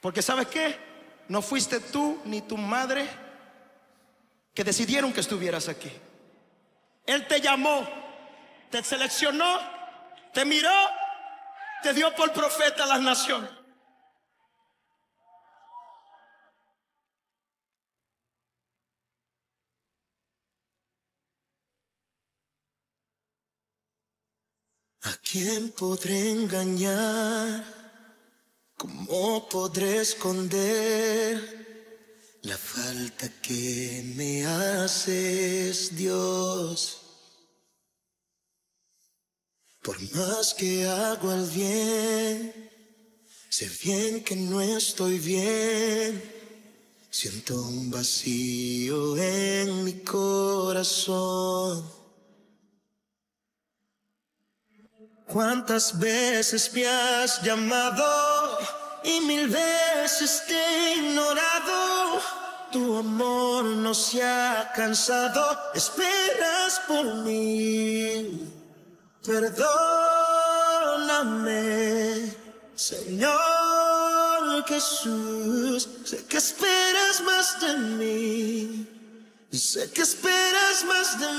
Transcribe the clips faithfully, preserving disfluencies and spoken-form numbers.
Porque ¿sabes qué? No fuiste tú ni tu madre que decidieron que estuvieras aquí. Él te llamó, te seleccionó, te miró, te dio por profeta a las naciones. ¿A quién podré engañar? ¿Cómo podré esconder la falta que me haces, Dios? Por más que hago el bien, sé bien que no estoy bien. Siento un vacío en mi corazón. ¿Cuántas veces me has llamado y mil veces te he ignorado? Tu amor no se ha cansado, esperas por mí. Perdóname, Señor Jesús, sé que esperas más de mí, sé que esperas más de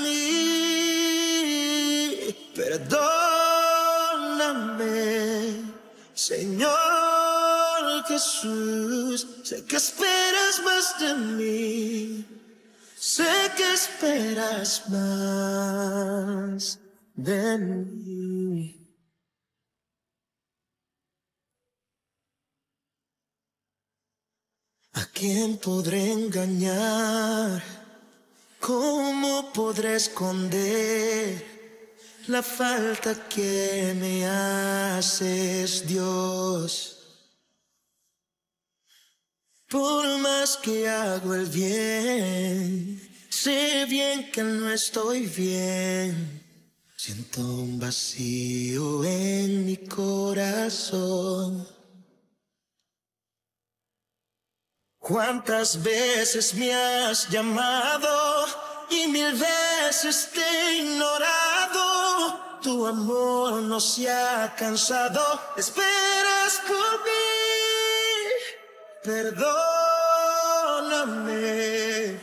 mí. Perdóname, Señor Jesús, sé que esperas más de mí, sé que esperas más de mí. ¿A quién podré engañar? ¿Cómo podré esconder la falta que me haces, Dios? Por más que hago el bien, sé bien que no estoy bien. Siento un vacío en mi corazón. ¿Cuántas veces me has llamado y mil veces te he ignorado? Tu amor no se ha cansado, esperas por mí. Perdóname,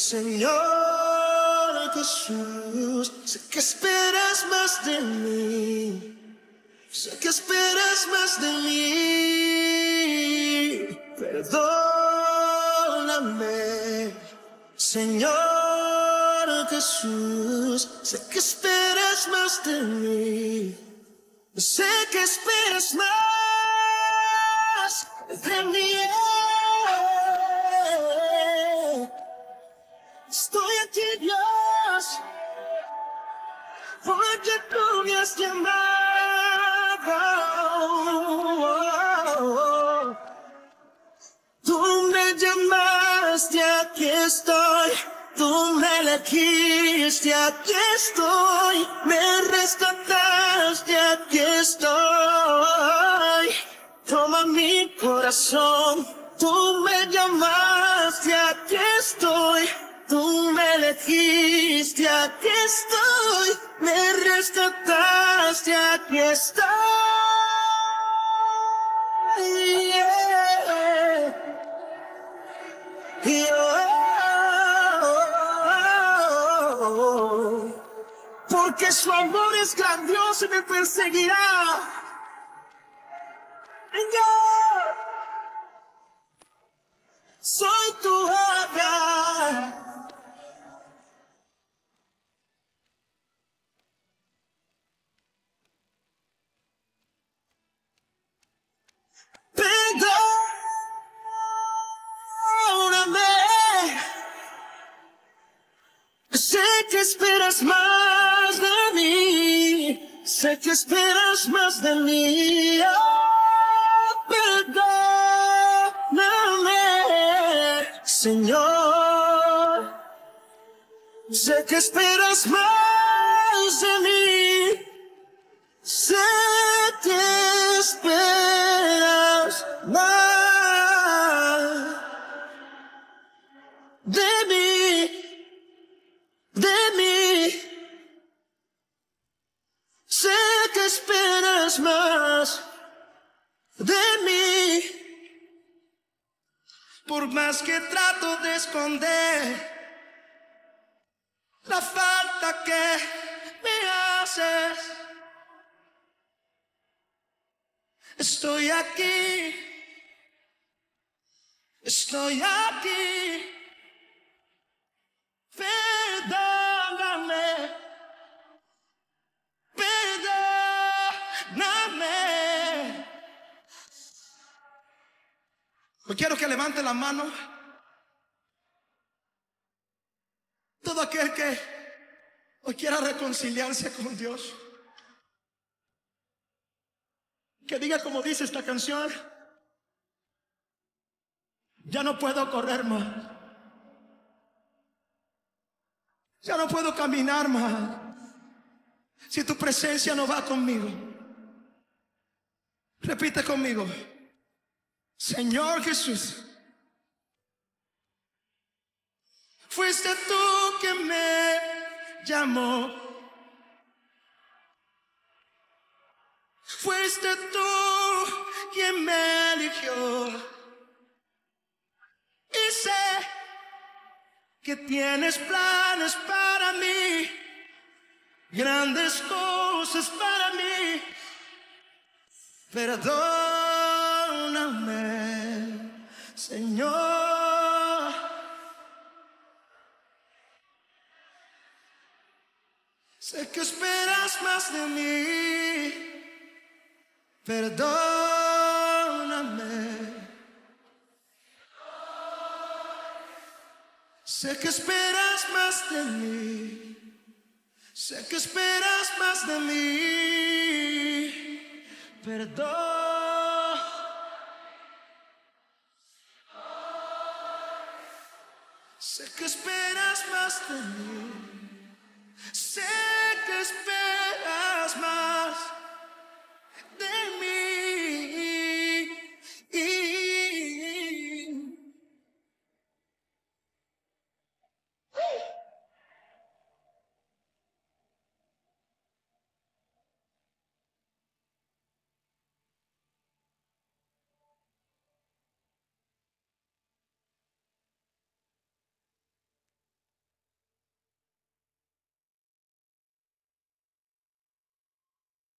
Señor Jesús, sé que esperas más de mí, sé que esperas más de mí. Perdóname, Señor Jesús, sé que esperas más de mí, sé que esperas más de mí. Estoy aquí, Dios, porque tú me has llamado. Tú me llamaste, aquí estoy. Tú me elegiste, aquí estoy. Me rescataste, aquí estoy. Toma mi corazón. Tú me llamaste, aquí estoy. Tú me elegiste, aquí estoy. Me rescataste, aquí estoy. Yeah. Yeah. Porque su amor es grandioso y me perseguirá. Yo soy tu obra. Perdóname, sé que esperas más de mí, sé que esperas más de mí. Oh, perdóname, Señor, sé que esperas más de mí, sé que esperas más de mí, de mí. Sé que esperas más de mí. Por más que trato de esconder la falta que me haces, estoy aquí, estoy aquí. Perdóname, perdóname. Hoy quiero que levante la mano todo aquel que hoy quiera reconciliarse con Dios. Que diga como dice esta canción: ya no puedo correr más, ya no puedo caminar más si tu presencia no va conmigo. Repite conmigo: Señor Jesús, fuiste tú quien me llamó, fuiste tú quien me eligió, y sé que tienes planes para mí, grandes cosas para mí. Perdóname, Señor. Sé que esperas más de mí. Perdóname. Sé que esperas más de mí. Sé que esperas más de mí. Perdón. Sé que esperas más de mí. Sé que esperas.